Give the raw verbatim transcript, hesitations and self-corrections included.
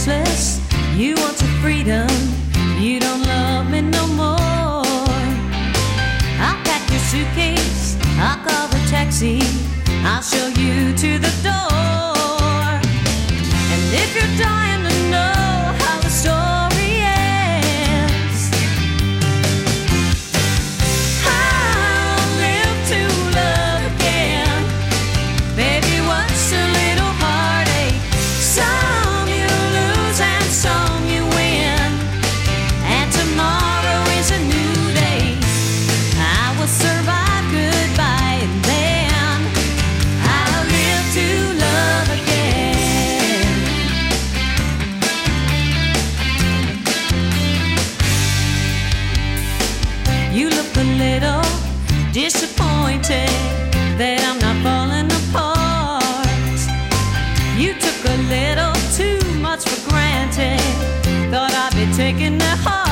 restless. You want your freedom. You don't love me no more. I'll pack your suitcase. I'll call the taxi. I'll show you to the door. And if you're dying to know how the story ends, I'll live to love again. Baby, what's a little heartache? Some you lose and some you win. And tomorrow is a new day. I will survive goodbye, and then I'll live to love again. You look a little disappointed that I'm not falling apart. You took a little too much for granted. Thought I'd be taking it hard.